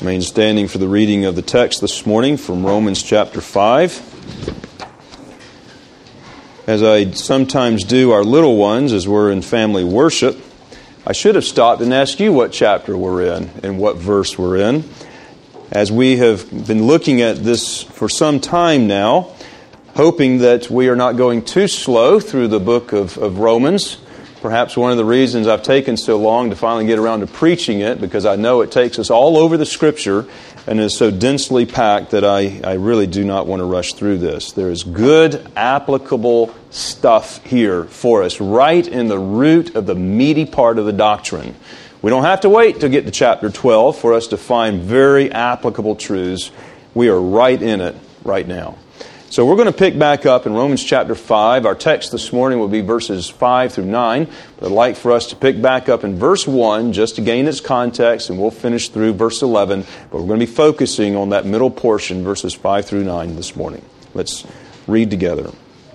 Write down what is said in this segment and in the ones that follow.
Remain standing for the reading of the text this morning from Romans chapter 5. As I sometimes do our little ones as we're in family worship, I should have stopped and asked you what chapter we're in and what verse we're in. As we have been looking at this for some time now, hoping that we are not going too slow through the book of Romans. Perhaps one of the reasons I've taken so long to finally get around to preaching it, because I know it takes us all over the Scripture and is so densely packed that I really do not want to rush through this. There is good, applicable stuff here for us, right in the root of the meaty part of the doctrine. We don't have to wait to get to chapter 12 for us to find very applicable truths. We are right in it right now. So we're going to pick back up in Romans chapter 5. Our text this morning will be verses 5 through 9. But I'd like for us to pick back up in verse 1 just to gain its context, and we'll finish through verse 11. But we're going to be focusing on that middle portion, verses 5 through 9 this morning. Let's read together.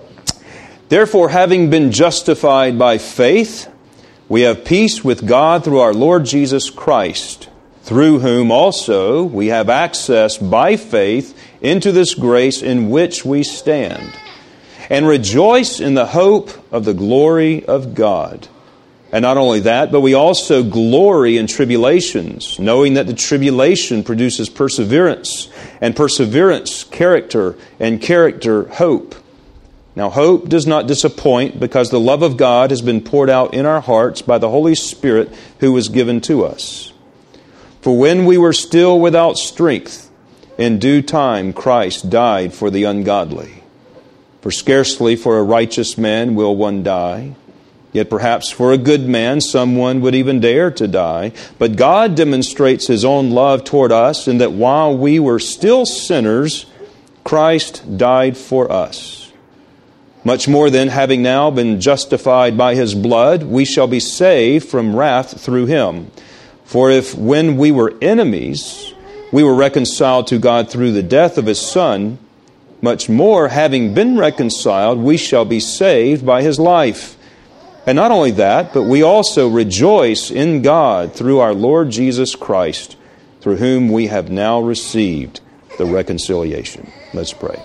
Therefore, having been justified by faith, we have peace with God through our Lord Jesus Christ, through whom also we have access by faith into this grace in which we stand, and rejoice in the hope of the glory of God. And not only that, but we also glory in tribulations, knowing that the tribulation produces perseverance, and perseverance, character, and character, hope. Now hope does not disappoint, because the love of God has been poured out in our hearts by the Holy Spirit who was given to us. For when we were still without strength, in due time Christ died for the ungodly. For scarcely for a righteous man will one die, yet perhaps for a good man someone would even dare to die. But God demonstrates His own love toward us, in that while we were still sinners, Christ died for us. Much more then, having now been justified by His blood, we shall be saved from wrath through Him. For if when we were enemies, we were reconciled to God through the death of His Son, much more, having been reconciled, we shall be saved by His life. And not only that, but we also rejoice in God through our Lord Jesus Christ, through whom we have now received the reconciliation. Let's pray.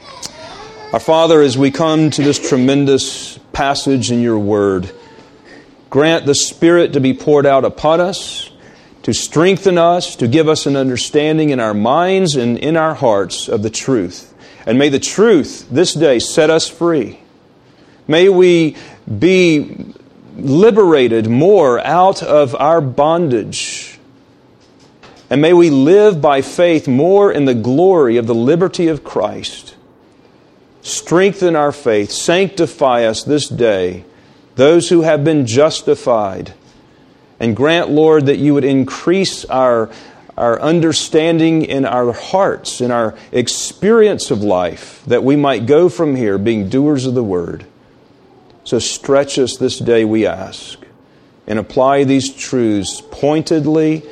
Our Father, as we come to this tremendous passage in Your Word, grant the Spirit to be poured out upon us, to strengthen us, to give us an understanding in our minds and in our hearts of the truth. And may the truth this day set us free. May we be liberated more out of our bondage. And may we live by faith more in the glory of the liberty of Christ. Strengthen our faith. Sanctify us this day, those who have been justified. And grant, Lord, that You would increase our understanding in our hearts, in our experience of life, that we might go from here being doers of the Word. So stretch us this day, we ask, and apply these truths pointedly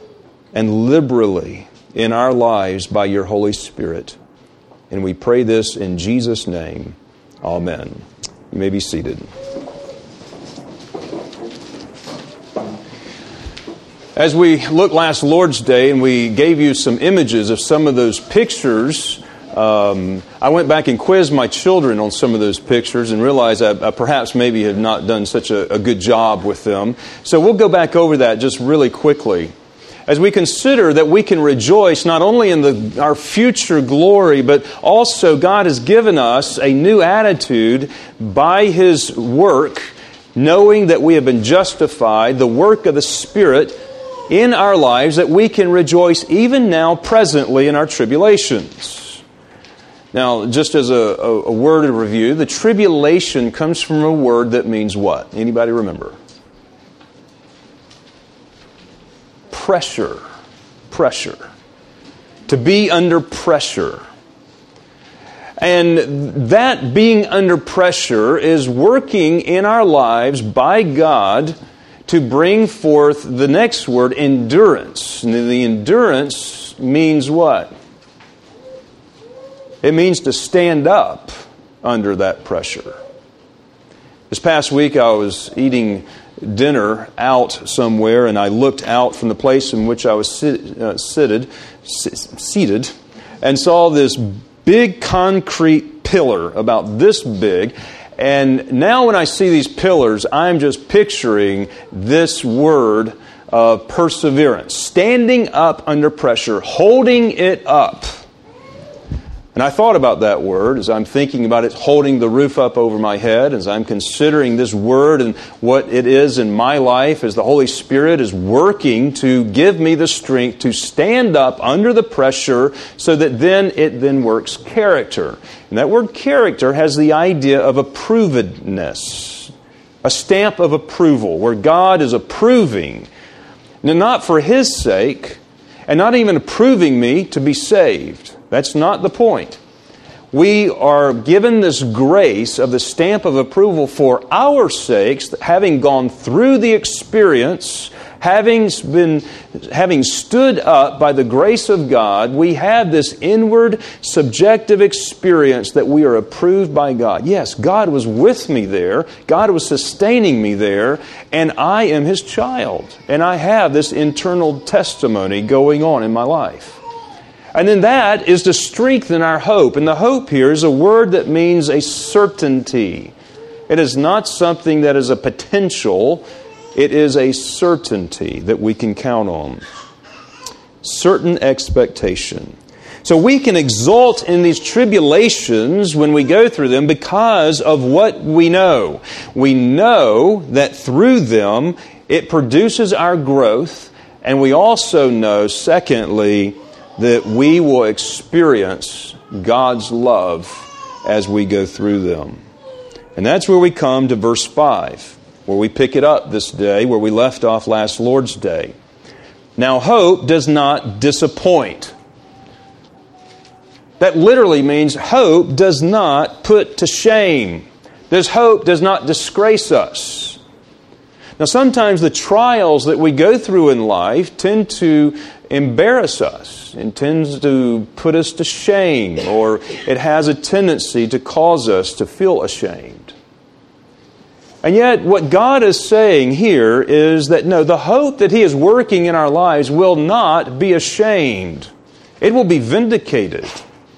and liberally in our lives by Your Holy Spirit. And we pray this in Jesus' name. Amen. You may be seated. As we looked last Lord's Day and we gave you some images of some of those pictures, I went back and quizzed my children on some of those pictures and realized I perhaps maybe have not done such a good job with them. So we'll go back over that just really quickly. As we consider that we can rejoice not only in our future glory, but also God has given us a new attitude by His work, knowing that we have been justified, the work of the Spirit in our lives, that we can rejoice even now presently in our tribulations. Now, just as a word of review, the tribulation comes from a word that means what? Anybody remember? Pressure. Pressure. To be under pressure. And that being under pressure is working in our lives by God to bring forth the next word, endurance. And the endurance means what? It means to stand up under that pressure. This past week I was eating dinner out somewhere, and I looked out from the place in which I was seated, and saw this big concrete pillar about this big. And now when I see these pillars, I'm just picturing this word of perseverance, standing up under pressure, holding it up. And I thought about that word as I'm thinking about it holding the roof up over my head, as I'm considering this word and what it is in my life, as the Holy Spirit is working to give me the strength to stand up under the pressure so that it then works character. And that word character has the idea of approvedness, a stamp of approval, where God is approving, not for His sake, and not even approving me to be saved. That's not the point. We are given this grace of the stamp of approval for our sakes, having gone through the experience, having stood up by the grace of God. We have this inward, subjective experience that we are approved by God. Yes, God was with me there. God was sustaining me there, and I am His child. And I have this internal testimony going on in my life. And then that is to strengthen our hope. And the hope here is a word that means a certainty. It is not something that is a potential. It is a certainty that we can count on. Certain expectation. So we can exult in these tribulations when we go through them because of what we know. We know that through them it produces our growth. And we also know, secondly, that we will experience God's love as we go through them. And that's where we come to verse 5, where we pick it up this day, where we left off last Lord's Day. Now, hope does not disappoint. That literally means hope does not put to shame. This hope does not disgrace us. Now, sometimes the trials that we go through in life tend to embarrass us and tends to put us to shame, or it has a tendency to cause us to feel ashamed. And yet, what God is saying here is that no, the hope that He is working in our lives will not be ashamed. It will be vindicated.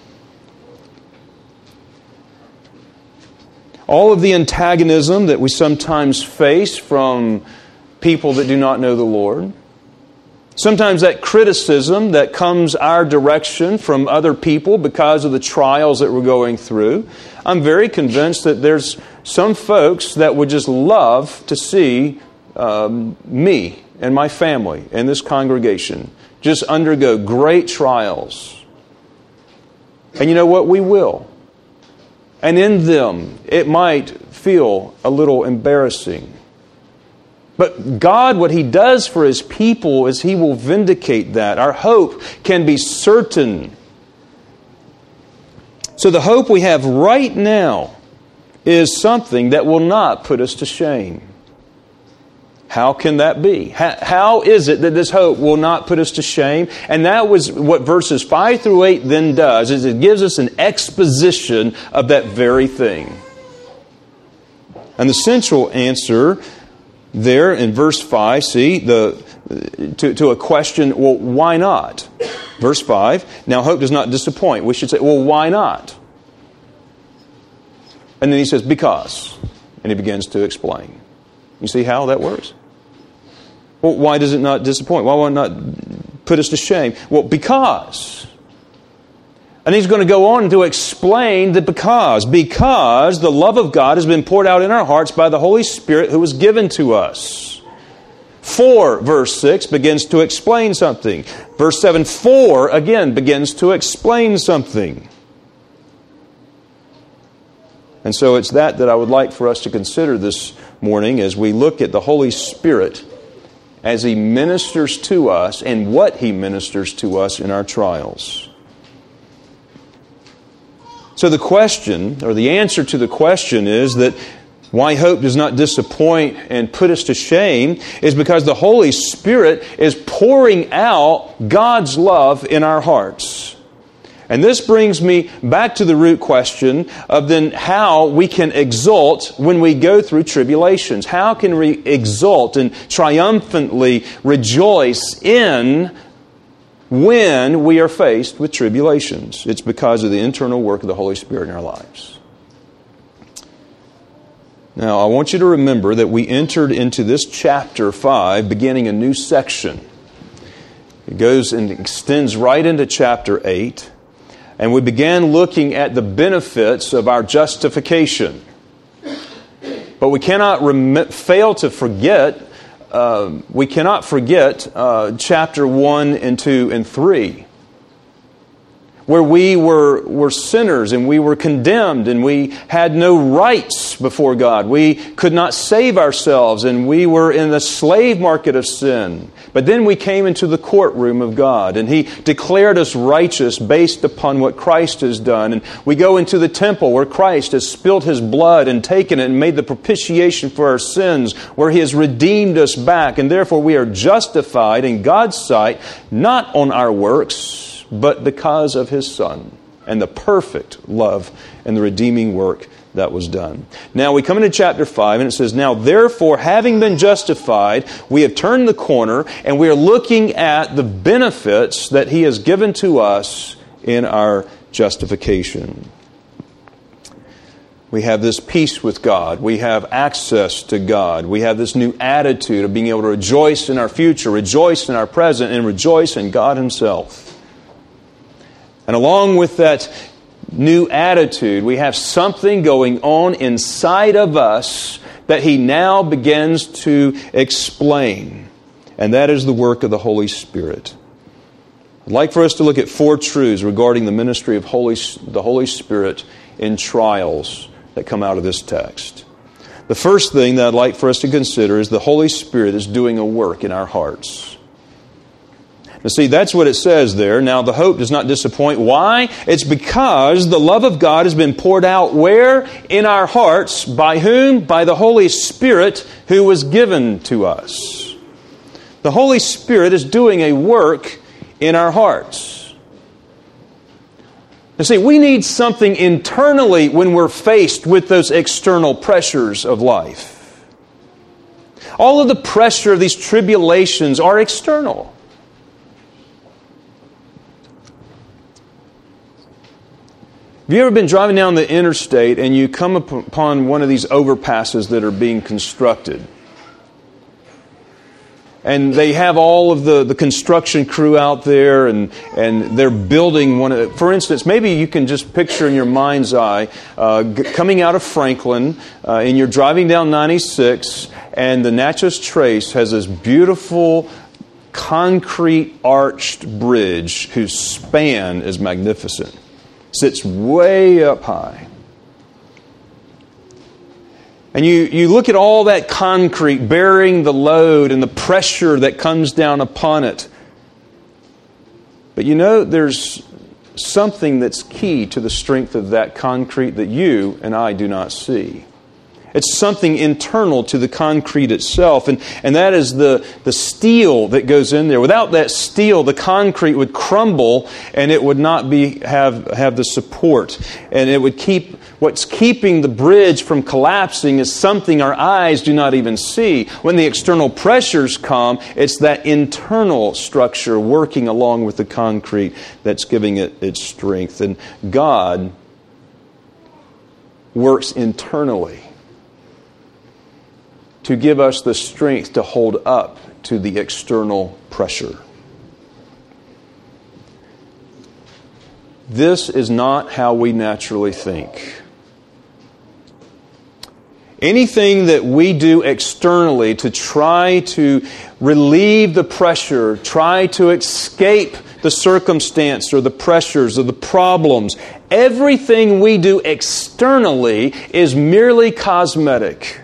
All of the antagonism that we sometimes face from people that do not know the Lord, sometimes that criticism that comes our direction from other people because of the trials that we're going through, I'm very convinced that there's some folks that would just love to see me and my family and this congregation just undergo great trials. And you know what? We will. And in them, it might feel a little embarrassing. But God, what He does for His people is He will vindicate that. Our hope can be certain. So the hope we have right now is something that will not put us to shame. How can that be? How is it that this hope will not put us to shame? And that was what verses 5 through 8 then does, is it gives us an exposition of that very thing. And the central answer there in verse 5, see, to a question, well, why not? Verse 5, now hope does not disappoint. We should say, well, why not? And then he says, because. And he begins to explain. You see how that works? Well, why does it not disappoint? Why will it not put us to shame? Well, because. And he's going to go on to explain the because. Because the love of God has been poured out in our hearts by the Holy Spirit who was given to us. For, verse 6, begins to explain something. Verse 7, for, again, begins to explain something. And so it's that I would like for us to consider this morning as we look at the Holy Spirit as He ministers to us and what He ministers to us in our trials. So the question, or the answer to the question is that why hope does not disappoint and put us to shame is because the Holy Spirit is pouring out God's love in our hearts. And this brings me back to the root question of then how we can exult when we go through tribulations. How can we exult and triumphantly rejoice in when we are faced with tribulations? It's because of the internal work of the Holy Spirit in our lives. Now, I want you to remember that we entered into this chapter 5 beginning a new section. It goes and extends right into chapter 8. And we began looking at the benefits of our justification. But we cannot fail to forget, chapter 1 and 2 and 3. Where we were sinners and we were condemned and we had no rights before God. We could not save ourselves and we were in the slave market of sin. But then we came into the courtroom of God and He declared us righteous based upon what Christ has done. And we go into the temple where Christ has spilled His blood and taken it and made the propitiation for our sins, where He has redeemed us back. And therefore we are justified in God's sight, not on our works, but because of His Son and the perfect love and the redeeming work that was done. Now we come into chapter 5 and it says, "Now therefore, having been justified, we have turned the corner and we are looking at the benefits that He has given to us in our justification." We have this peace with God. We have access to God. We have this new attitude of being able to rejoice in our future, rejoice in our present, and rejoice in God Himself. And along with that new attitude, we have something going on inside of us that He now begins to explain. And that is the work of the Holy Spirit. I'd like for us to look at 4 truths regarding the ministry of the Holy Spirit in trials that come out of this text. The first thing that I'd like for us to consider is the Holy Spirit is doing a work in our hearts. Now see, that's what it says there. Now the hope does not disappoint. Why? It's because the love of God has been poured out where? In our hearts. By whom? By the Holy Spirit who was given to us. The Holy Spirit is doing a work in our hearts. Now see, we need something internally when we're faced with those external pressures of life. All of the pressure of these tribulations are external. Have you ever been driving down the interstate and you come upon one of these overpasses that are being constructed? And they have all of the construction crew out there and they're building one of... For instance, maybe you can just picture in your mind's eye coming out of Franklin and you're driving down 96 and the Natchez Trace has this beautiful concrete arched bridge whose span is magnificent. Sits way up high. And you look at all that concrete bearing the load and the pressure that comes down upon it. But you know, there's something that's key to the strength of that concrete that you and I do not see. It's something internal to the concrete itself, and that is the steel that goes in there. Without that steel, the concrete would crumble, and it would not have the support. And it would what's keeping the bridge from collapsing is something our eyes do not even see. When the external pressures come, it's that internal structure working along with the concrete that's giving it its strength. And God works internally to give us the strength to hold up to the external pressure. This is not how we naturally think. Anything that we do externally to try to relieve the pressure, try to escape the circumstance or the pressures or the problems, everything we do externally is merely cosmetic.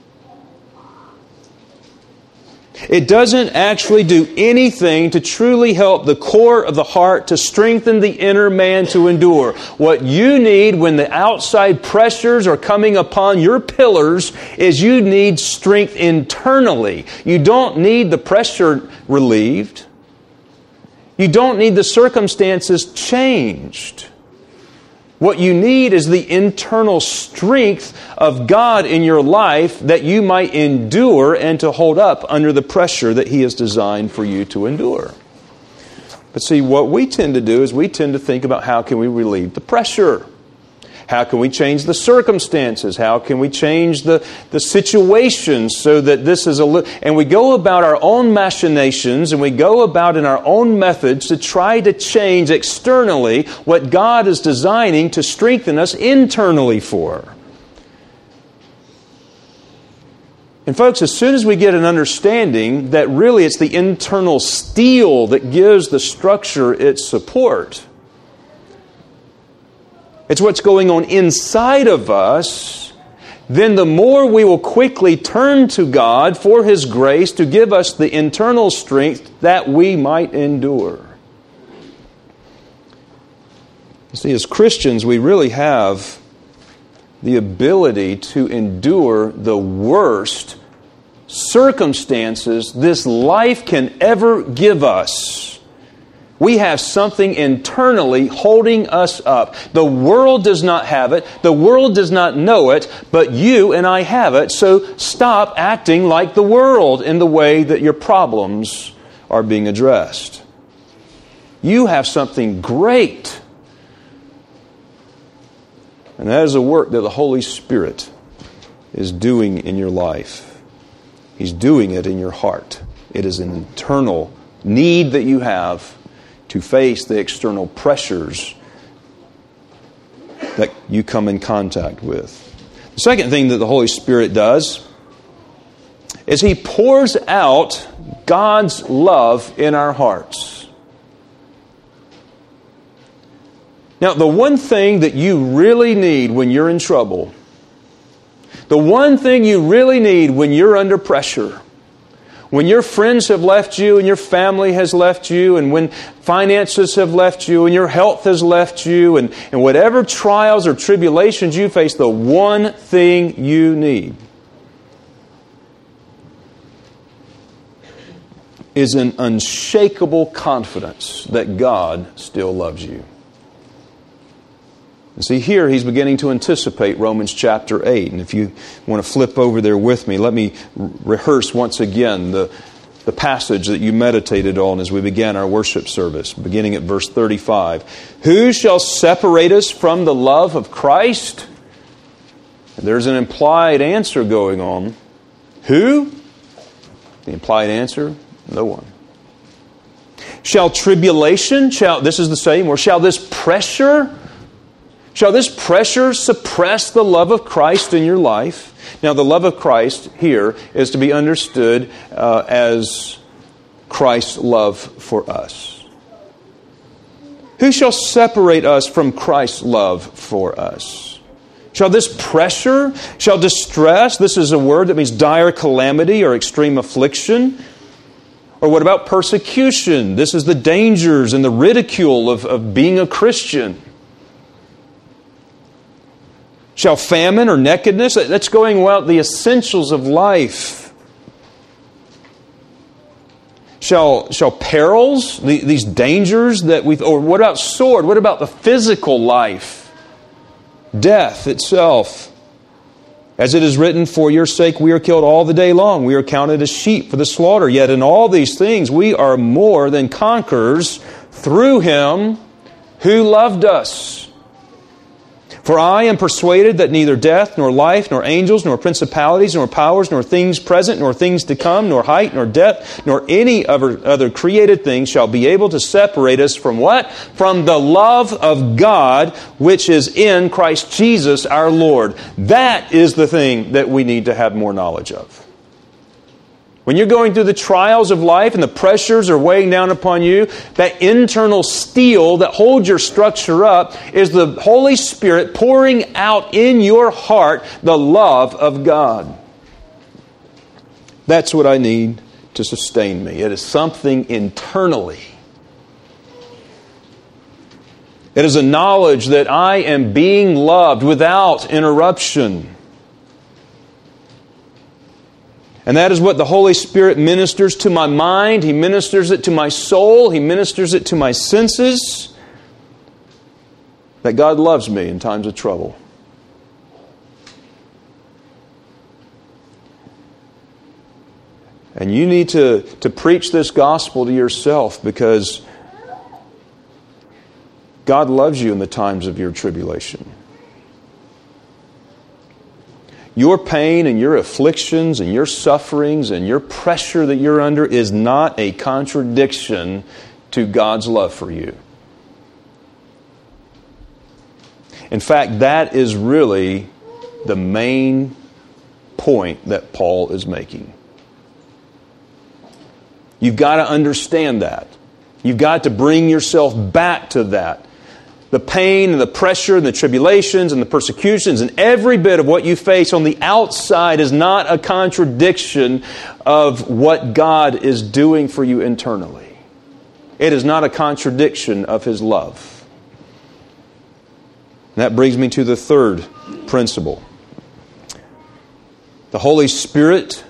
It doesn't actually do anything to truly help the core of the heart to strengthen the inner man to endure. What you need when the outside pressures are coming upon your pillars is you need strength internally. You don't need the pressure relieved. You don't need the circumstances changed. What you need is the internal strength of God in your life that you might endure and to hold up under the pressure that He has designed for you to endure. But see, what we tend to do is we tend to think about how can we relieve the pressure? How can we change the circumstances? How can we change the situation so that this is and we go about our own machinations and we go about in our own methods to try to change externally what God is designing to strengthen us internally for. And folks, as soon as we get an understanding that really it's the internal steel that gives the structure its support, it's what's going on inside of us, then the more we will quickly turn to God for His grace to give us the internal strength that we might endure. You see, as Christians, we really have the ability to endure the worst circumstances this life can ever give us. We have something internally holding us up. The world does not have it. The world does not know it, but you and I have it. So stop acting like the world in the way that your problems are being addressed. You have something great. And that is a work that the Holy Spirit is doing in your life. He's doing it in your heart. It is an internal need that you have to face the external pressures that you come in contact with. The second thing that the Holy Spirit does is He pours out God's love in our hearts. Now, the one thing that you really need when you're in trouble, the one thing you really need when you're under pressure, when your friends have left you and your family has left you and when finances have left you and your health has left you and whatever trials or tribulations you face, the one thing you need is an unshakable confidence that God still loves you. And see, here He's beginning to anticipate Romans chapter 8. And if you want to flip over there with me, let me rehearse once again the passage that you meditated on as we began our worship service, beginning at verse 35. Who shall separate us from the love of Christ? And there's an implied answer going on. Who? The implied answer, no one. Shall tribulation, this is the same, or shall this pressure suppress the love of Christ in your life? Now, the love of Christ here is to be understood as Christ's love for us. Who shall separate us from Christ's love for us? Shall this pressure, shall distress, this is a word that means dire calamity or extreme affliction? Or what about persecution? This is the dangers and the ridicule of being a Christian. Shall famine or nakedness? That's going about the essentials of life. Shall perils, these dangers that or what about sword? What about the physical life? Death itself. As it is written, for your sake we are killed all the day long. We are counted as sheep for the slaughter. Yet in all these things we are more than conquerors through Him who loved us. For I am persuaded that neither death, nor life, nor angels, nor principalities, nor powers, nor things present, nor things to come, nor height, nor depth, nor any other created thing shall be able to separate us from what? From the love of God, which is in Christ Jesus our Lord. That is the thing that we need to have more knowledge of. When you're going through the trials of life and the pressures are weighing down upon you, that internal steel that holds your structure up is the Holy Spirit pouring out in your heart the love of God. That's what I need to sustain me. It is something internally. It is a knowledge that I am being loved without interruption. And that is what the Holy Spirit ministers to my mind. He ministers it to my soul. He ministers it to my senses. That God loves me in times of trouble. And you need to preach this gospel to yourself, because God loves you in the times of your tribulation. Your pain and your afflictions and your sufferings and your pressure that you're under is not a contradiction to God's love for you. In fact, that is really the main point that Paul is making. You've got to understand that. You've got to bring yourself back to that. The pain and the pressure and the tribulations and the persecutions and every bit of what you face on the outside is not a contradiction of what God is doing for you internally. It is not a contradiction of His love. And that brings me to the third principle. The Holy Spirit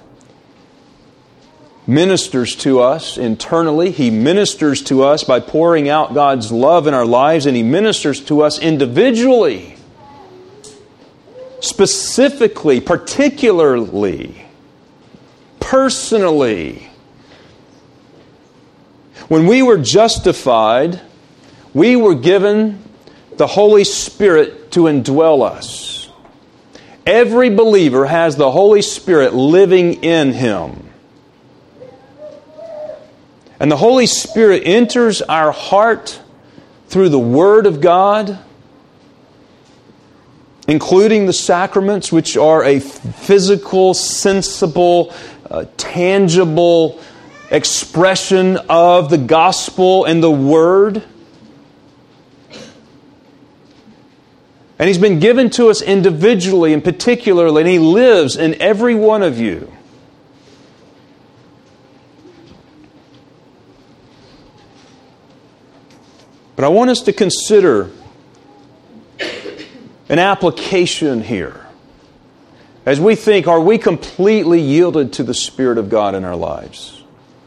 ministers to us internally. He ministers to us by pouring out God's love in our lives, and He ministers to us individually, specifically, particularly, personally. When we were justified, we were given the Holy Spirit to indwell us. Every believer has the Holy Spirit living in him. And the Holy Spirit enters our heart through the Word of God, including the sacraments, which are a physical, sensible, tangible expression of the gospel and the Word. And He's been given to us individually and particularly, and He lives in every one of you. But I want us to consider an application here. As we think, are we completely yielded to the Spirit of God in our lives?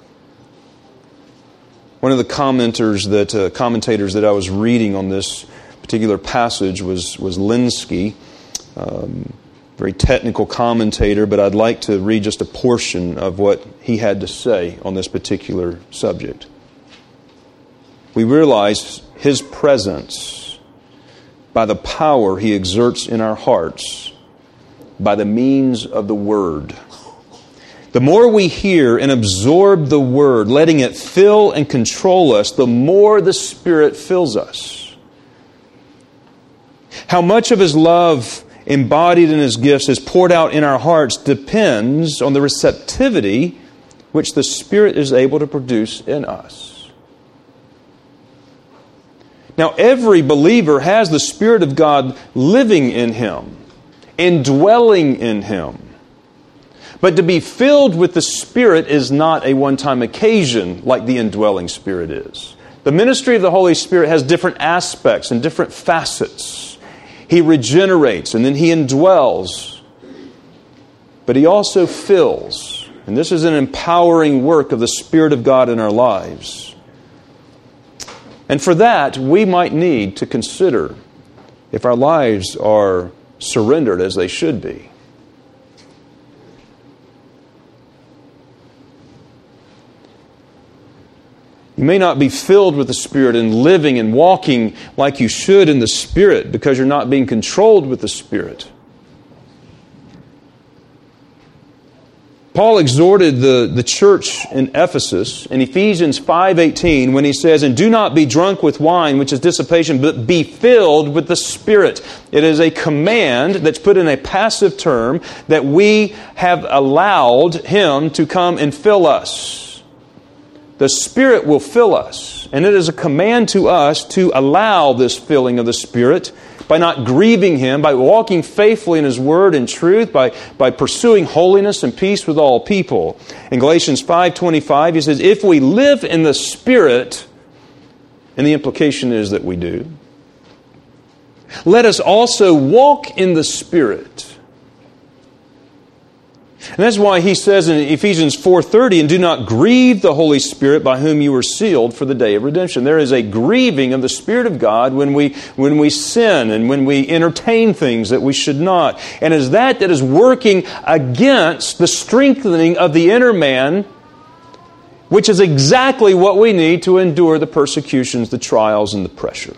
One of the commentators that I was reading on this particular passage was Linsky, very technical commentator, but I'd like to read just a portion of what he had to say on this particular subject. We realize His presence by the power He exerts in our hearts by the means of the Word. The more we hear and absorb the Word, letting it fill and control us, the more the Spirit fills us. How much of His love embodied in His gifts is poured out in our hearts depends on the receptivity which the Spirit is able to produce in us. Now, every believer has the Spirit of God living in him, indwelling in him. But to be filled with the Spirit is not a one-time occasion like the indwelling Spirit is. The ministry of the Holy Spirit has different aspects and different facets. He regenerates and then He indwells. But He also fills. And this is an empowering work of the Spirit of God in our lives. And for that, we might need to consider if our lives are surrendered as they should be. You may not be filled with the Spirit and living and walking like you should in the Spirit because you're not being controlled with the Spirit. Paul exhorted the church in Ephesus in Ephesians 5:18 when he says, "And do not be drunk with wine, which is dissipation, but be filled with the Spirit." It is a command that's put in a passive term that we have allowed Him to come and fill us. The Spirit will fill us. And it is a command to us to allow this filling of the Spirit by not grieving Him, by walking faithfully in His Word and truth, by pursuing holiness and peace with all people. In Galatians 5:25, he says, if we live in the Spirit, and the implication is that we do, let us also walk in the Spirit. And that's why he says in Ephesians 4:30, and do not grieve the Holy Spirit by whom you were sealed for the day of redemption. There is a grieving of the Spirit of God when we sin and when we entertain things that we should not. And it is that is working against the strengthening of the inner man, which is exactly what we need to endure the persecutions, the trials, and the pressure.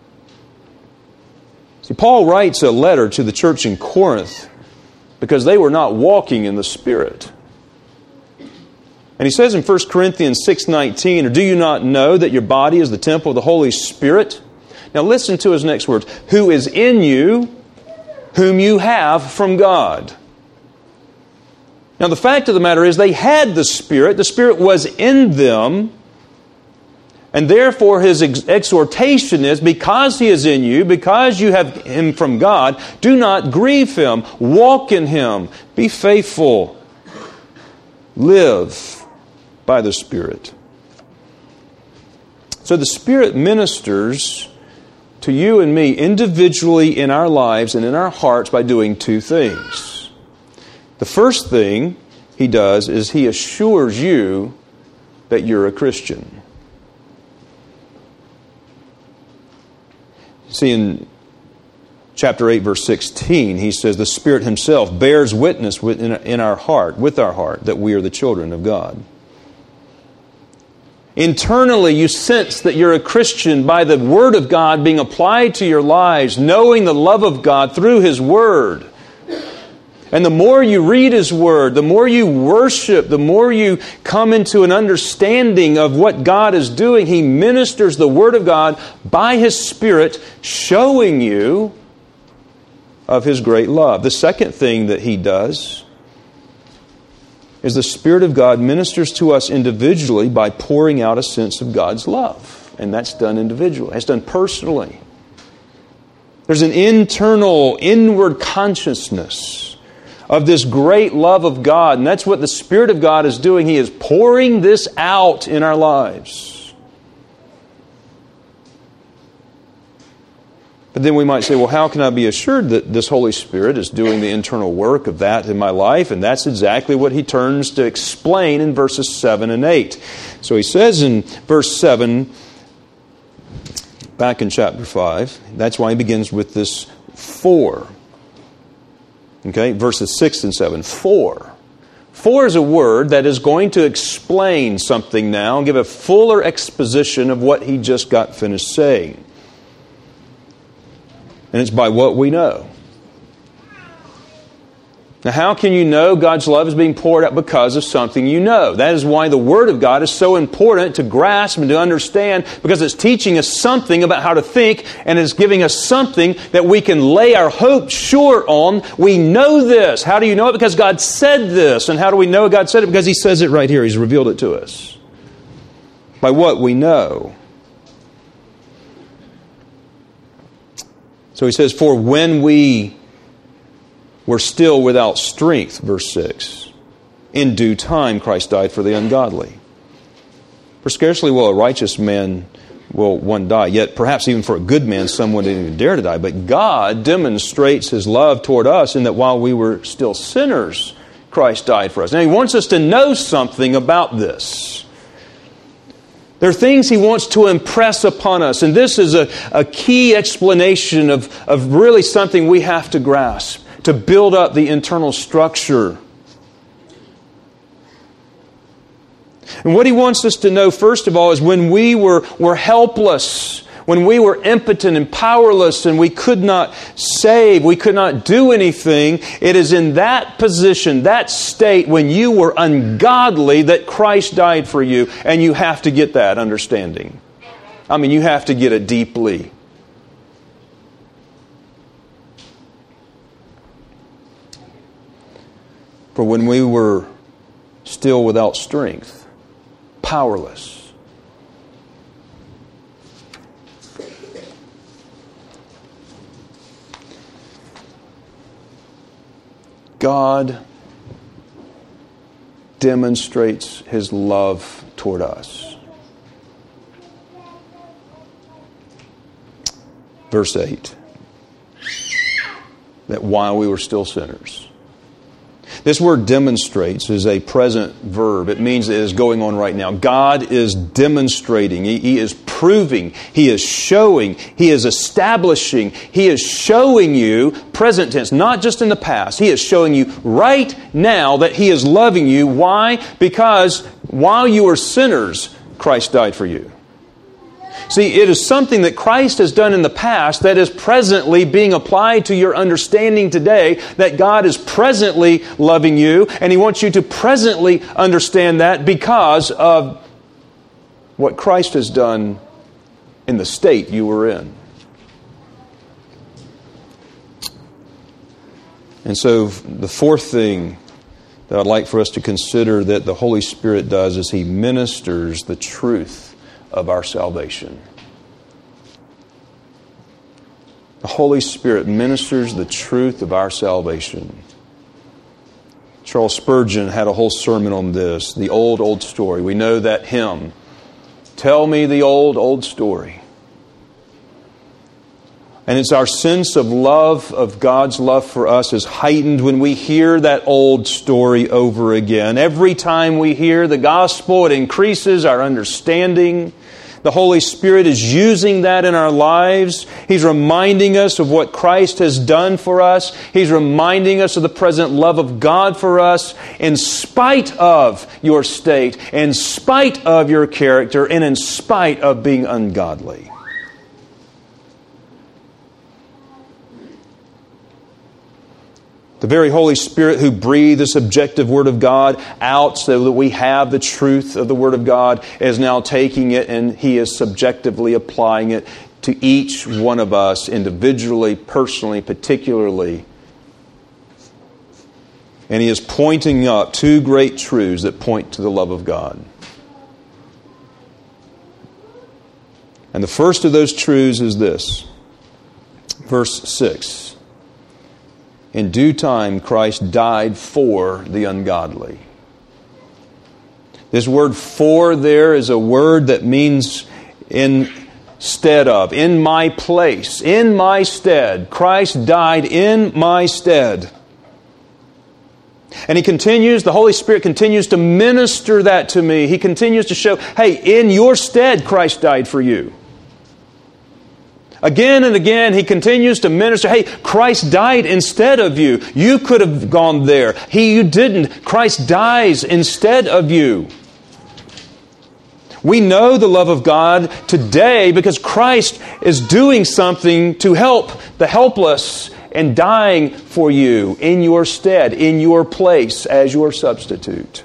See, Paul writes a letter to the church in Corinth because they were not walking in the Spirit. And he says in 1 Corinthians 6:19, or do you not know that your body is the temple of the Holy Spirit? Now listen to his next words. Who is in you, whom you have from God. Now the fact of the matter is they had the Spirit. The Spirit was in them. And therefore his exhortation is, because He is in you, because you have Him from God, do not grieve Him. Walk in Him. Be faithful. Live by the Spirit. So the Spirit ministers to you and me individually in our lives and in our hearts by doing two things. The first thing He does is He assures you that you're a Christian. See, in chapter 8, verse 16, he says, the Spirit Himself bears witness with our heart, that we are the children of God. Internally, you sense that you're a Christian by the Word of God being applied to your lives, knowing the love of God through His Word. And the more you read His Word, the more you worship, the more you come into an understanding of what God is doing. He ministers the Word of God by His Spirit, showing you of His great love. The second thing that He does is the Spirit of God ministers to us individually by pouring out a sense of God's love. And that's done individually. It's done personally. There's an internal, inward consciousness of this great love of God. And that's what the Spirit of God is doing. He is pouring this out in our lives. But then we might say, well, how can I be assured that this Holy Spirit is doing the internal work of that in my life? And that's exactly what he turns to explain in verses 7 and 8. So he says in verse 7, back in chapter 5, that's why he begins with this for. Okay, verses 6 and 7. For. For is a word that is going to explain something now and give a fuller exposition of what he just got finished saying. And it's by what we know. Now, how can you know God's love is being poured out? Because of something you know. That is why the Word of God is so important to grasp and to understand, because it's teaching us something about how to think, and it's giving us something that we can lay our hope sure on. We know this. How do you know it? Because God said this. And how do we know God said it? Because He says it right here. He's revealed it to us. By what we know. So he says, for when we were still without strength, verse 6, in due time Christ died for the ungodly. For scarcely will a righteous man will one die, yet perhaps even for a good man someone didn't even dare to die. But God demonstrates His love toward us in that while we were still sinners, Christ died for us. Now He wants us to know something about this. There are things He wants to impress upon us. And this is a key explanation of really something we have to grasp to build up the internal structure. And what He wants us to know, first of all, is when we were helpless, when we were impotent and powerless and we could not save, we could not do anything, it is in that position, that state, when you were ungodly, that Christ died for you. And you have to get that understanding. I mean, you have to get it deeply. For when we were still without strength, powerless, God demonstrates His love toward us. Verse 8. That while we were still sinners. This word demonstrates is a present verb. It means it is going on right now. God is demonstrating. He is proving. He is showing. He is establishing. He is showing you, present tense, not just in the past. He is showing you right now that He is loving you. Why? Because while you were sinners, Christ died for you. See, it is something that Christ has done in the past that is presently being applied to your understanding today, that God is presently loving you, and He wants you to presently understand that because of what Christ has done in the state you were in. And so the fourth thing that I'd like for us to consider that the Holy Spirit does is He ministers the truth of our salvation. The Holy Spirit ministers the truth of our salvation. Charles Spurgeon had a whole sermon on this, the old story. We know that hymn, "Tell me the old story." And it's our sense of love, of God's love for us, is heightened when we hear that old story over again. Every time we hear the gospel, it increases our understanding. The Holy Spirit is using that in our lives. He's reminding us of what Christ has done for us. He's reminding us of the present love of God for us in spite of your state, in spite of your character, and in spite of being ungodly. The very Holy Spirit who breathed the subjective Word of God out so that we have the truth of the Word of God is now taking it and He is subjectively applying it to each one of us individually, personally, particularly. And He is pointing up two great truths that point to the love of God. And the first of those truths is this. Verse 6. In due time, Christ died for the ungodly. This word "for" there is a word that means instead of, in my place, in my stead. Christ died in my stead. And He continues, the Holy Spirit continues to minister that to me. He continues to show, hey, in your stead, Christ died for you. Again and again, He continues to minister. Hey, Christ died instead of you. You could have gone there. You didn't. Christ dies instead of you. We know the love of God today because Christ is doing something to help the helpless and dying for you in your stead, in your place as your substitute.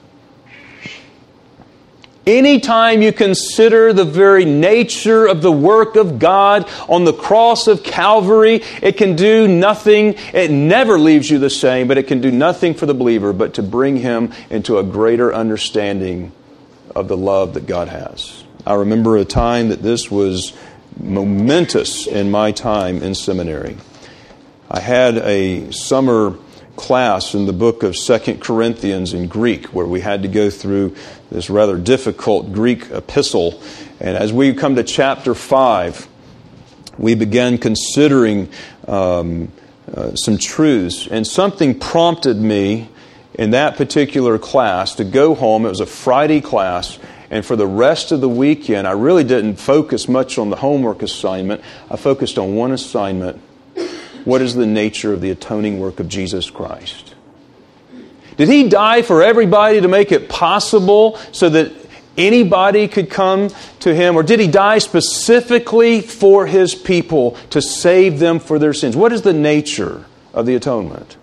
Anytime you consider the very nature of the work of God on the cross of Calvary, it can do nothing. It never leaves you the same, but it can do nothing for the believer but to bring him into a greater understanding of the love that God has. I remember a time that this was momentous in my time in seminary. I had a summer class in the book of 2 Corinthians in Greek where we had to go through this rather difficult Greek epistle. And as we come to chapter 5, we began considering some truths. And something prompted me in that particular class to go home. It was a Friday class. And for the rest of the weekend, I really didn't focus much on the homework assignment. I focused on one assignment. What is the nature of the atoning work of Jesus Christ? Did He die for everybody to make it possible so that anybody could come to Him? Or did He die specifically for His people to save them for their sins? What is the nature of the atonement?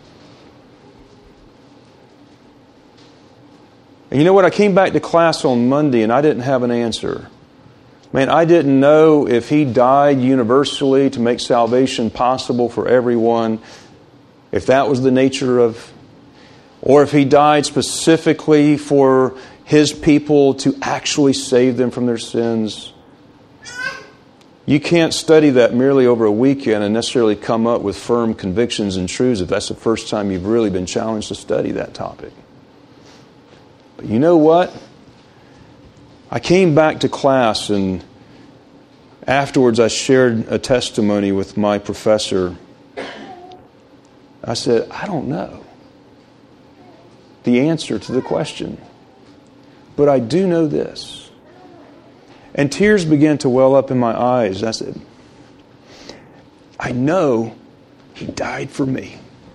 And you know what? I came back to class on Monday and I didn't have an answer. Man, I didn't know if He died universally to make salvation possible for everyone, if that was the nature of, or if He died specifically for His people to actually save them from their sins. You can't study that merely over a weekend and necessarily come up with firm convictions and truths if that's the first time you've really been challenged to study that topic. But you know what? I came back to class and afterwards I shared a testimony with my professor. I said, I don't know. the answer to the question. But I do know this. And tears began to well up in my eyes. I said, I know He died for me.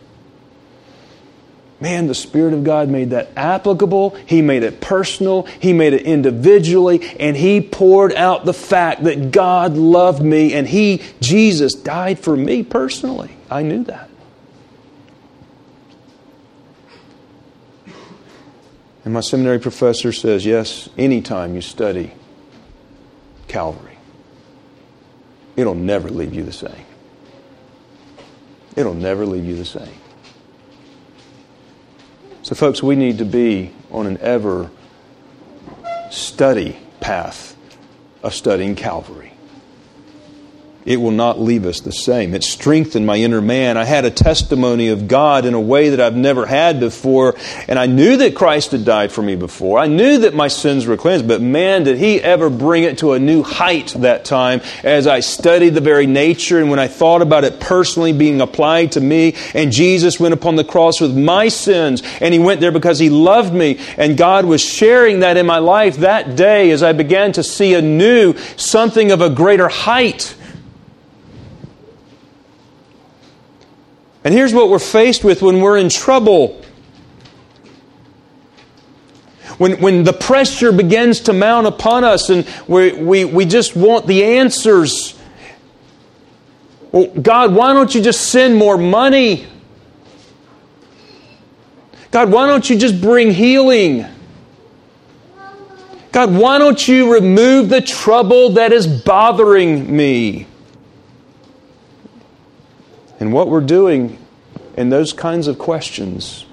Man, the Spirit of God made that applicable. He made it personal. He made it individually. And He poured out the fact that God loved me and Jesus, died for me personally. I knew that. And my seminary professor says, yes, anytime you study Calvary, it'll never leave you the same. It'll never leave you the same. So folks, we need to be on an ever study path of studying Calvary. It will not leave us the same. It strengthened my inner man. I had a testimony of God in a way that I've never had before. And I knew that Christ had died for me before. I knew that my sins were cleansed. But man, did He ever bring it to a new height that time as I studied the very nature and when I thought about it personally being applied to me. And Jesus went upon the cross with my sins. And He went there because He loved me. And God was sharing that in my life that day as I began to see anew something of a greater height. And here's what we're faced with when we're in trouble. When the pressure begins to mount upon us and we just want the answers. Well, God, why don't you just send more money? God, why don't you just bring healing? God, why don't you remove the trouble that is bothering me? And what we're doing in those kinds of questions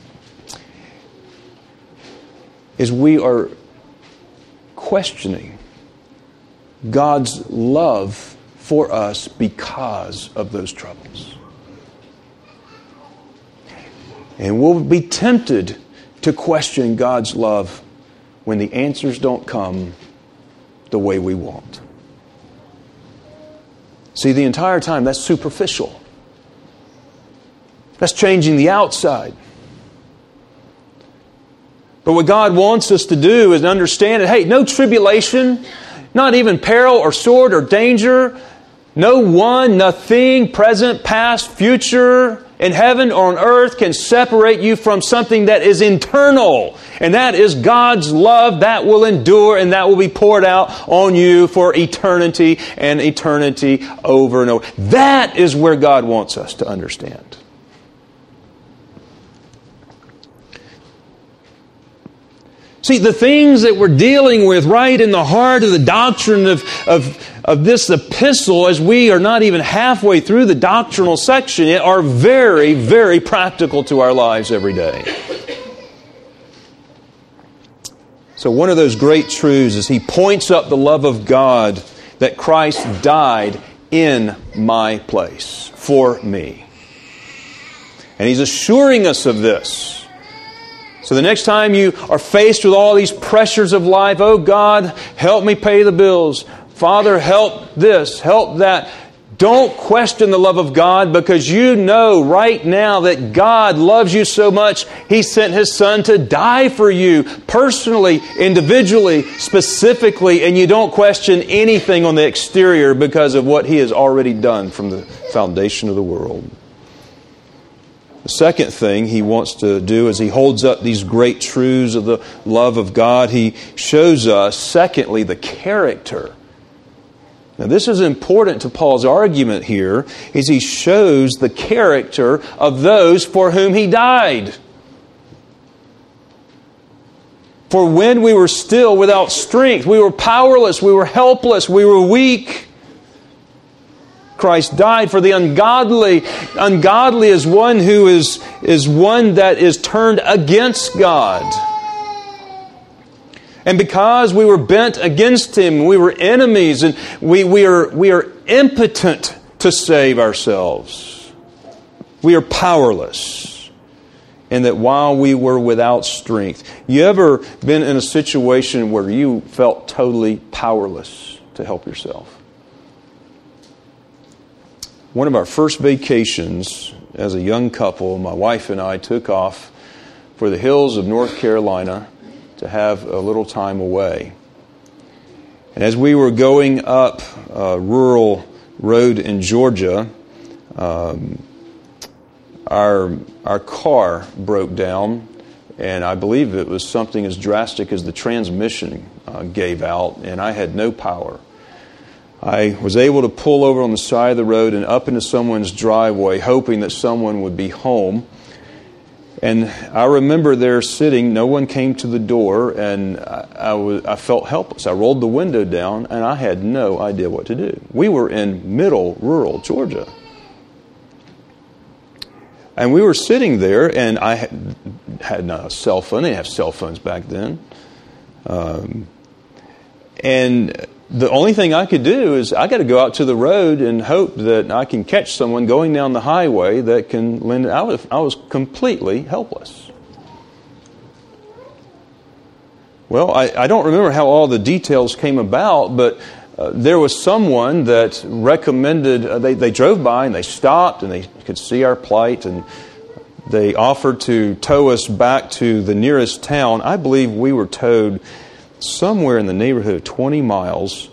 is we are questioning God's love for us because of those troubles. And we'll be tempted to question God's love when the answers don't come the way we want. See, the entire time, that's superficial. That's changing the outside. But what God wants us to do is understand that, hey, no tribulation, not even peril or sword or danger, nothing, present, past, future, in heaven or on earth can separate you from something that is internal. And that is God's love that will endure and that will be poured out on you for eternity and eternity over and over. That is where God wants us to understand. See, the things that we're dealing with right in the heart of the doctrine of this epistle, as we are not even halfway through the doctrinal section, are very, very practical to our lives every day. So one of those great truths is He points up the love of God that Christ died in my place for me. And He's assuring us of this. So the next time you are faced with all these pressures of life, oh God, help me pay the bills. Father, help this, help that. Don't question the love of God because you know right now that God loves you so much, He sent His Son to die for you personally, individually, specifically, and you don't question anything on the exterior because of what He has already done from the foundation of the world. The second thing He wants to do is He holds up these great truths of the love of God. He shows us, secondly, the character. Now this is important to Paul's argument here, is he shows the character of those for whom He died. For when we were still without strength, we were powerless, we were helpless, we were weak, Christ died for the ungodly. Ungodly is one who is one that is turned against God. And because we were bent against Him, we were enemies, and we are impotent to save ourselves. We are powerless. And that while we were without strength. You ever been in a situation where you felt totally powerless to help yourself? One of our first vacations as a young couple, my wife and I took off for the hills of North Carolina to have a little time away. And as we were going up a rural road in Georgia, our car broke down, and I believe it was something as drastic as the transmission gave out, and I had no power. I was able to pull over on the side of the road and up into someone's driveway, hoping that someone would be home. And I remember there sitting, no one came to the door, and I felt helpless. I rolled the window down, and I had no idea what to do. We were in middle rural Georgia. And we were sitting there, and I had not a cell phone. They didn't have cell phones back then. And the only thing I could do is I got to go out to the road and hope that I can catch someone going down the highway that can lend it. I was completely helpless. Well, I don't remember how all the details came about, but there was someone that recommended, they drove by and they stopped and they could see our plight, and they offered to tow us back to the nearest town. I believe we were towed somewhere in the neighborhood of 20 miles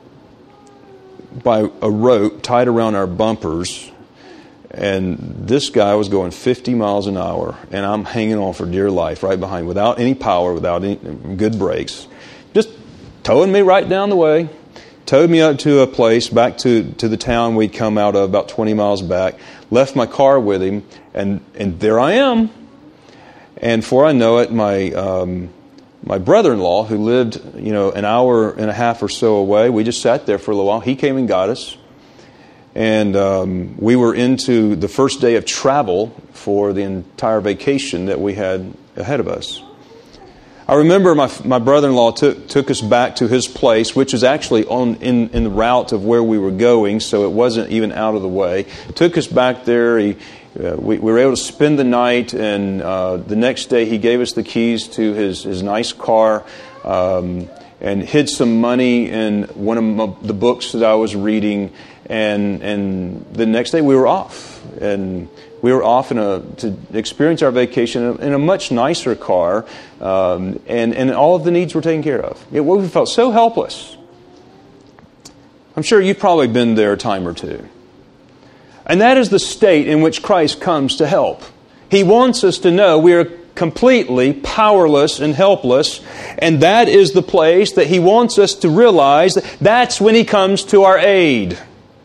by a rope tied around our bumpers. And this guy was going 50 miles an hour, and I'm hanging on for dear life right behind, without any power, without any good brakes. Just towing me right down the way. Towed me up to a place, back to the town we'd come out of, about 20 miles back. Left my car with him, and there I am. And before I know it, my brother-in-law, who lived, an hour and a half or so away, we just sat there for a little while. He came and got us. And we were into the first day of travel for the entire vacation that we had ahead of us. I remember my brother-in-law took us back to his place, which was actually in the route of where we were going, so it wasn't even out of the way. Took us back there. We were able to spend the night, and the next day he gave us the keys to his nice car, and hid some money in one of the books that I was reading. And the next day we were off, and we were off to experience our vacation in a much nicer car, and all of the needs were taken care of. We felt so helpless. I'm sure you've probably been there a time or two. And that is the state in which Christ comes to help. He wants us to know we are completely powerless and helpless, and that is the place that He wants us to realize that's when He comes to our aid.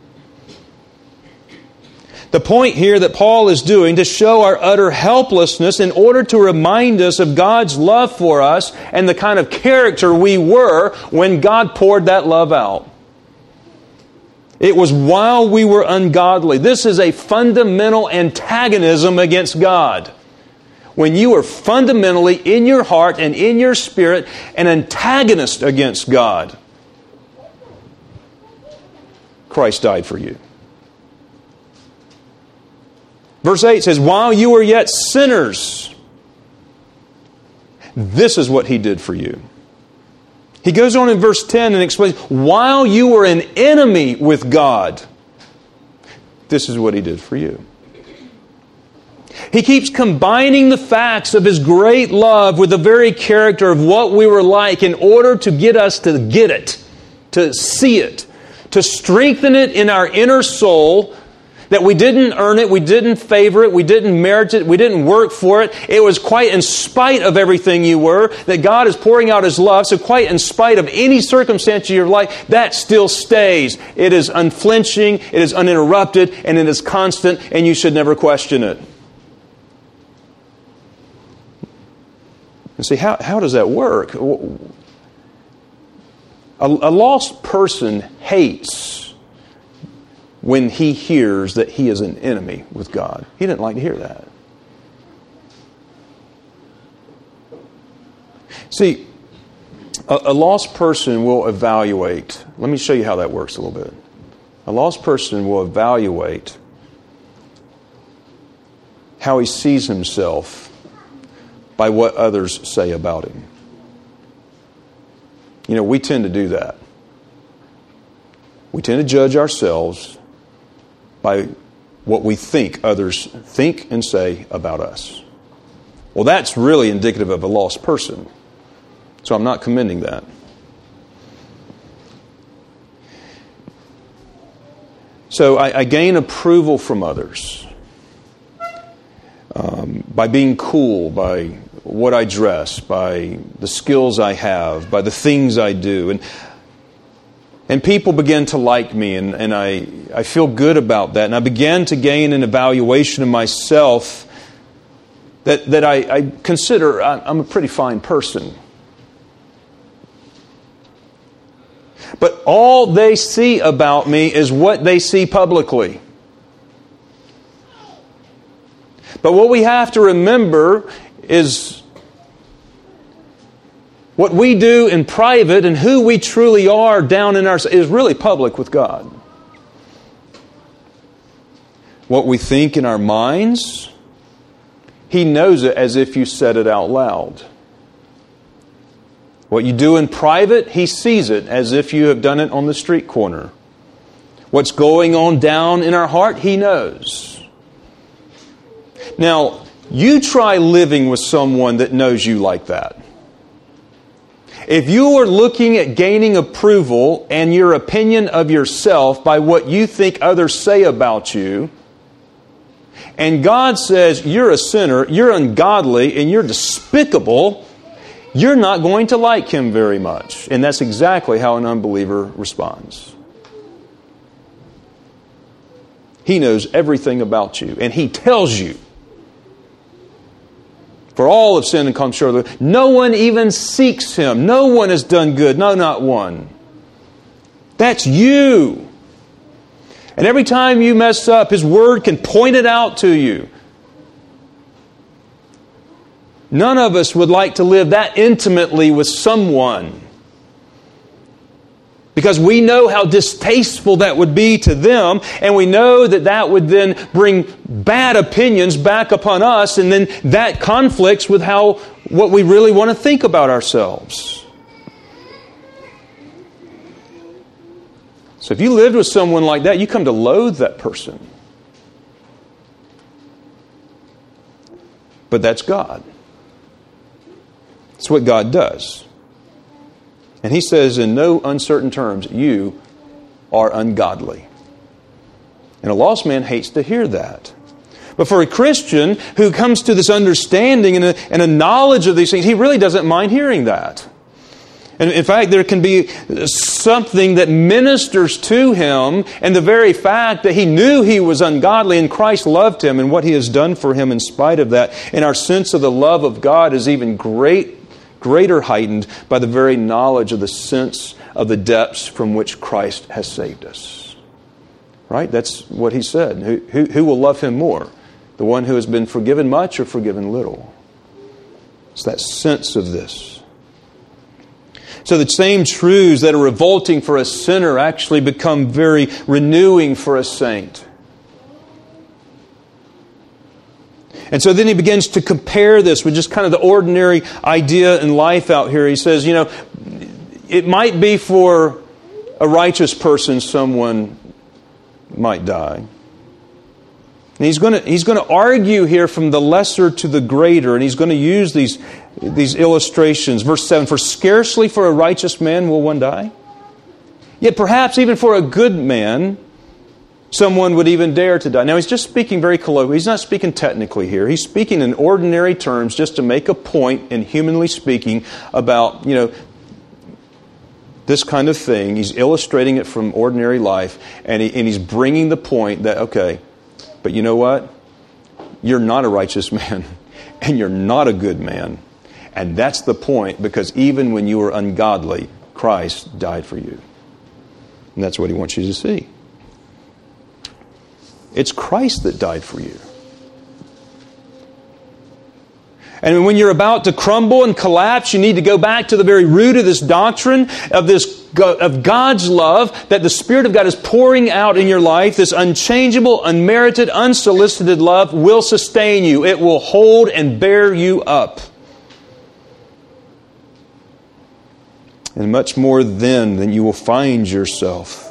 The point here that Paul is doing to show our utter helplessness in order to remind us of God's love for us and the kind of character we were when God poured that love out. It was while we were ungodly. This is a fundamental antagonism against God. When you are fundamentally in your heart and in your spirit an antagonist against God, Christ died for you. Verse 8 says, while you were yet sinners, this is what He did for you. He goes on in verse 10 and explains, while you were an enemy with God, this is what He did for you. He keeps combining the facts of His great love with the very character of what we were like in order to get us to get it, to see it, to strengthen it in our inner soul, that we didn't earn it, we didn't favor it, we didn't merit it, we didn't work for it. It was quite in spite of everything you were, that God is pouring out His love. So quite in spite of any circumstance of your life, that still stays. It is unflinching, it is uninterrupted, and it is constant, and you should never question it. And see, how does that work? A lost person hates when he hears that he is an enemy with God. He didn't like to hear that. See, a lost person will evaluate. Let me show you how that works a little bit. A lost person will evaluate how he sees himself by what others say about him. We tend to do that. We tend to judge ourselves by what we think others think and say about us. Well, that's really indicative of a lost person. So I'm not commending that. So I gain approval from others by being cool, by what I dress, by the skills I have, by the things I do. And people begin to like me, and I feel good about that. And I began to gain an evaluation of myself that I consider I'm a pretty fine person. But all they see about me is what they see publicly. But what we have to remember is what we do in private and who we truly are down in our is really public with God. What we think in our minds, He knows it as if you said it out loud. What you do in private, He sees it as if you have done it on the street corner. What's going on down in our heart, He knows. Now, you try living with someone that knows you like that. If you are looking at gaining approval and your opinion of yourself by what you think others say about you, and God says you're a sinner, you're ungodly, and you're despicable, you're not going to like Him very much. And that's exactly how an unbeliever responds. He knows everything about you, and He tells you. For all have sinned and come short of the glory. No one even seeks Him. No one has done good. No, not one. That's you. And every time you mess up, His Word can point it out to you. None of us would like to live that intimately with someone, because we know how distasteful that would be to them, and we know that that would then bring bad opinions back upon us, and then that conflicts with what we really want to think about ourselves. So if you lived with someone like that, you come to loathe that person. But that's God. It's what God does. And He says in no uncertain terms, you are ungodly. And a lost man hates to hear that. But for a Christian who comes to this understanding and a knowledge of these things, he really doesn't mind hearing that. And in fact, there can be something that ministers to him, and the very fact that he knew he was ungodly and Christ loved him and what He has done for him in spite of that. And our sense of the love of God is even greater heightened by the very knowledge of the sense of the depths from which Christ has saved us. Right? That's what He said. Who will love Him more? The one who has been forgiven much or forgiven little? It's that sense of this. So the same truths that are revolting for a sinner actually become very renewing for a saint. And so then he begins to compare this with just kind of the ordinary idea in life out here. He says, it might be for a righteous person someone might die. And he's going to argue here from the lesser to the greater, and he's going to use these illustrations. Verse 7, for scarcely for a righteous man will one die. Yet perhaps even for a good man, someone would even dare to die. Now he's just speaking very colloquially. He's not speaking technically here. He's speaking in ordinary terms just to make a point, in humanly speaking, about, this kind of thing. He's illustrating it from ordinary life, and he's bringing the point that, okay, but you know what? You're not a righteous man, and you're not a good man. And that's the point, because even when you were ungodly, Christ died for you. And that's what He wants you to see. It's Christ that died for you. And when you're about to crumble and collapse, you need to go back to the very root of this doctrine of God's love that the Spirit of God is pouring out in your life. This unchangeable, unmerited, unsolicited love will sustain you. It will hold and bear you up. And much more then than you will find yourself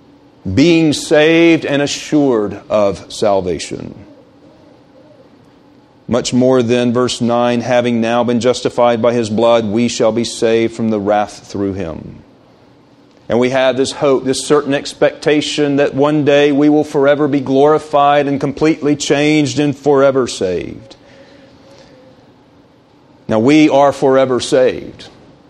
being saved and assured of salvation. Much more than, verse 9, having now been justified by His blood, we shall be saved from the wrath through Him. And we have this hope, this certain expectation that one day we will forever be glorified and completely changed and forever saved. Now we are forever saved.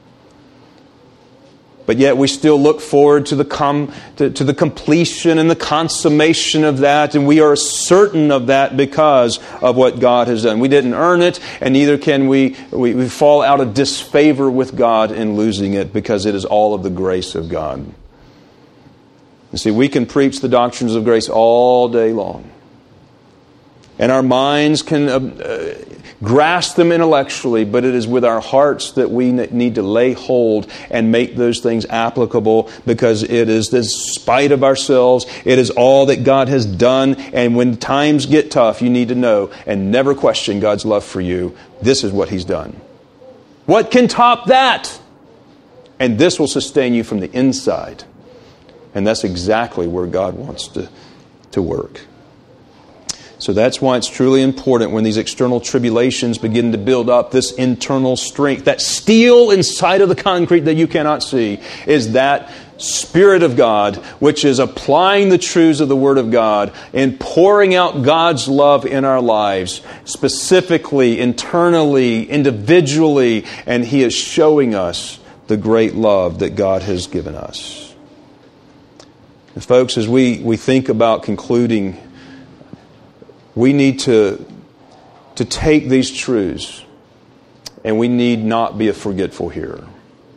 But yet we still look forward to the completion and the consummation of that, and we are certain of that because of what God has done. We didn't earn it, and neither can we fall out of disfavor with God in losing it, because it is all of the grace of God. You see, we can preach the doctrines of grace all day long, and our minds can grasp them intellectually, but it is with our hearts that we need to lay hold and make those things applicable, because it is in spite of ourselves. It is all that God has done. And when times get tough, you need to know and never question God's love for you. This is what He's done. What can top that? And this will sustain you from the inside. And that's exactly where God wants to work. So that's why it's truly important when these external tribulations begin to build up this internal strength. That steel inside of the concrete that you cannot see is that Spirit of God, which is applying the truths of the Word of God and pouring out God's love in our lives, specifically, internally, individually, and He is showing us the great love that God has given us. And folks, as we think about concluding, we need to take these truths, and we need not be a forgetful hearer.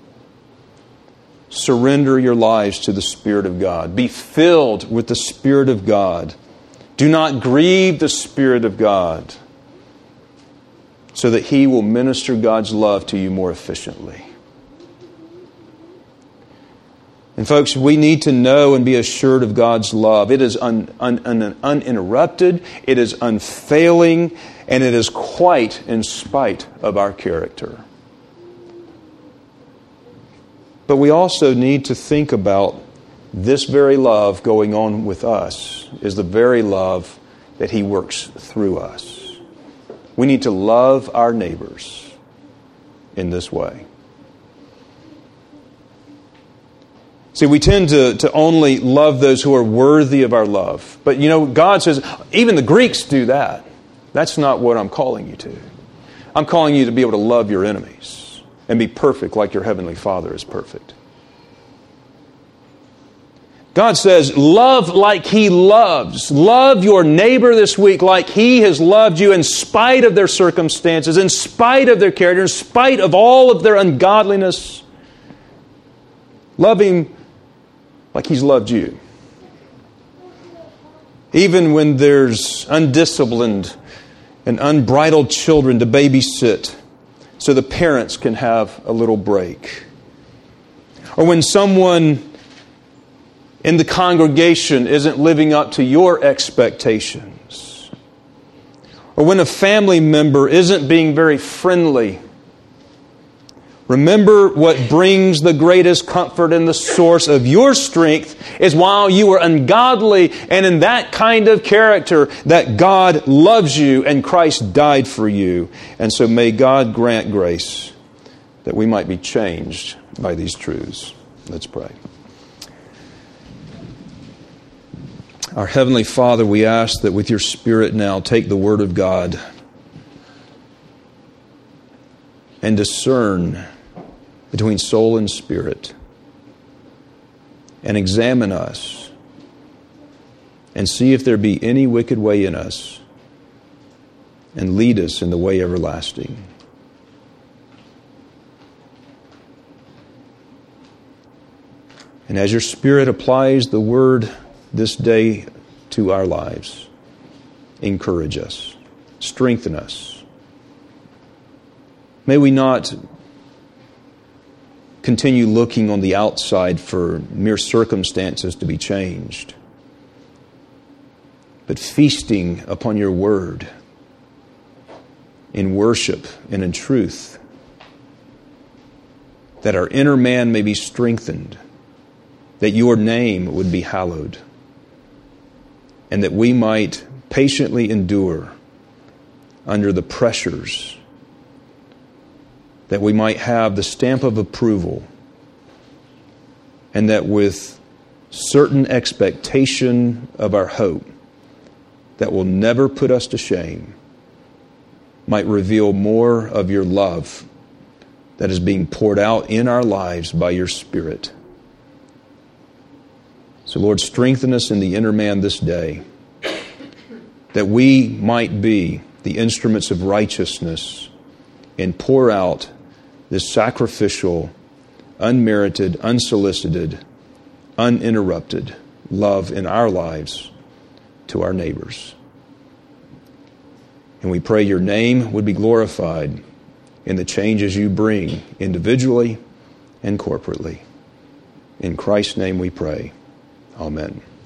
Surrender your lives to the Spirit of God. Be filled with the Spirit of God. Do not grieve the Spirit of God, so that He will minister God's love to you more efficiently. And folks, we need to know and be assured of God's love. It is uninterrupted, it is unfailing, and it is quite in spite of our character. But we also need to think about this very love going on with us is the very love that He works through us. We need to love our neighbors in this way. See, we tend to only love those who are worthy of our love. But you know, God says, even the Greeks do that. That's not what I'm calling you to. I'm calling you to be able to love your enemies and be perfect like your Heavenly Father is perfect. God says, love like He loves. Love your neighbor this week like He has loved you in spite of their circumstances, in spite of their character, in spite of all of their ungodliness. Love Him like He's loved you. Even when there's undisciplined and unbridled children to babysit so the parents can have a little break. Or when someone in the congregation isn't living up to your expectations. Or when a family member isn't being very friendly. Remember, what brings the greatest comfort and the source of your strength is while you were ungodly and in that kind of character, that God loves you and Christ died for you. And so may God grant grace that we might be changed by these truths. Let's pray. Our Heavenly Father, we ask that with your Spirit now, take the Word of God and discern between soul and spirit, and examine us and see if there be any wicked way in us, and lead us in the way everlasting. And as your Spirit applies the Word this day to our lives, encourage us, strengthen us. May we not continue looking on the outside for mere circumstances to be changed, but feasting upon your Word in worship and in truth, that our inner man may be strengthened, that your name would be hallowed, and that we might patiently endure under the pressures, that we might have the stamp of approval, and that with certain expectation of our hope that will never put us to shame, might reveal more of your love that is being poured out in our lives by your Spirit. So, Lord, strengthen us in the inner man this day, that we might be the instruments of righteousness and pour out this sacrificial, unmerited, unsolicited, uninterrupted love in our lives to our neighbors. And we pray your name would be glorified in the changes you bring individually and corporately. In Christ's name we pray. Amen.